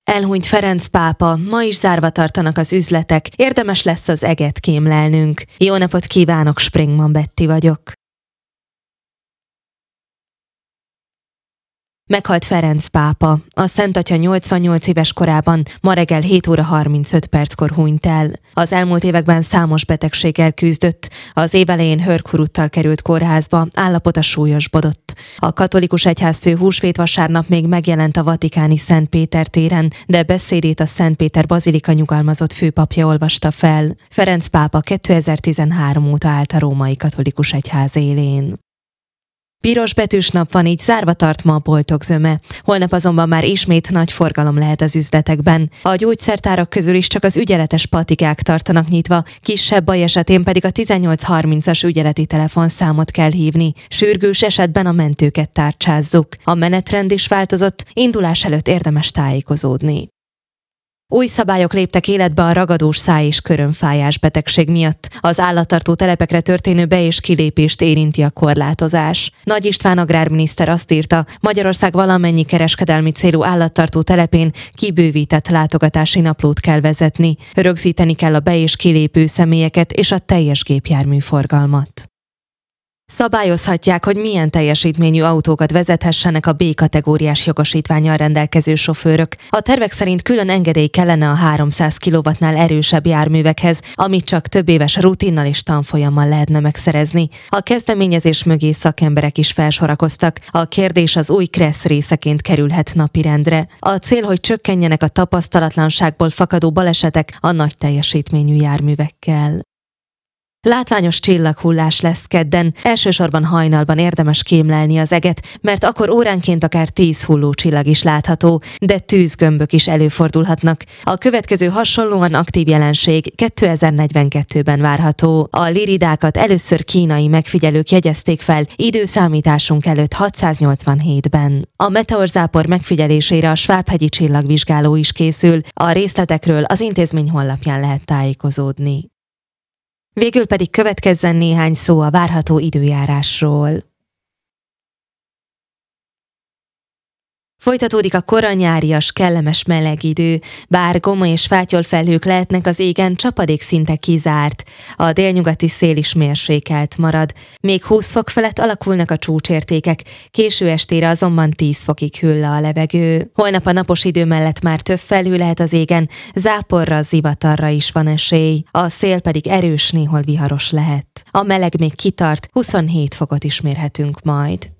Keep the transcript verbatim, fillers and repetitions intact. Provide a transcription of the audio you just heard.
Elhunyt Ferenc pápa, ma is zárva tartanak az üzletek, érdemes lesz az eget kémlelnünk. Jó napot kívánok, Springman Betty vagyok. Meghalt Ferenc pápa. A Szent Atya nyolcvannyolc éves korában ma reggel hét óra harmincöt perckor hunyt el. Az elmúlt években számos betegséggel küzdött, az év elején hörguruttal került kórházba, állapota súlyosbodott. A katolikus egyházfő húsvétvasárnap még megjelent a vatikáni Szent Péter téren, de beszédét a Szent Péter bazilika nyugalmazott főpapja olvasta fel. Ferenc pápa kétezer-tizenhárom óta állt a római katolikus egyház élén. Piros betűs nap van, így zárva tart ma a boltok zöme. Holnap azonban már ismét nagy forgalom lehet az üzletekben. A gyógyszertárak közül is csak az ügyeletes patikák tartanak nyitva, kisebb baj esetén pedig a tizennyolc harmincas ügyeleti telefonszámot kell hívni. Sürgős esetben a mentőket tárcsázzuk. A menetrend is változott, indulás előtt érdemes tájékozódni. Új szabályok léptek életbe a ragadós száj- és körömfájás betegség miatt. Az állattartó telepekre történő be- és kilépést érinti a korlátozás. Nagy István agrárminiszter azt írta, Magyarország valamennyi kereskedelmi célú állattartó telepén kibővített látogatási naplót kell vezetni. Rögzíteni kell a be- és kilépő személyeket és a teljes gépjárműforgalmat. Szabályozhatják, hogy milyen teljesítményű autókat vezethessenek a B-kategóriás jogosítvánnyal rendelkező sofőrök. A tervek szerint külön engedély kellene a háromszáz kilowattnál erősebb járművekhez, amit csak több éves rutinnal és tanfolyammal lehetne megszerezni. A kezdeményezés mögé szakemberek is felsorakoztak. A kérdés az új kressz részeként kerülhet napirendre. A cél, hogy csökkenjenek a tapasztalatlanságból fakadó balesetek a nagy teljesítményű járművekkel. Látványos csillaghullás lesz kedden, elsősorban hajnalban érdemes kémlelni az eget, mert akkor óránként akár tíz hulló csillag is látható, de tűzgömbök is előfordulhatnak. A következő hasonlóan aktív jelenség kétezer-negyvenkettőben várható. A liridákat először kínai megfigyelők jegyezték fel időszámításunk előtt hatszáznyolcvanhétben. A meteorzápor megfigyelésére a Svábhegyi csillagvizsgáló is készül, a részletekről az intézmény honlapján lehet tájékozódni. Végül pedig következzen néhány szó a várható időjárásról. Folytatódik a koranyárias, kellemes meleg idő, bár goma és fátyolfelhők lehetnek az égen, csapadék szinte kizárt. A délnyugati szél is mérsékelt marad. Még húsz fok felett alakulnak a csúcsértékek, késő estére azonban tíz fokig hűl le a levegő. Holnap a napos idő mellett már több felhő lehet az égen, záporra, zivatarra is van esély. A szél pedig erős, néhol viharos lehet. A meleg még kitart, huszonhét fokot is mérhetünk majd.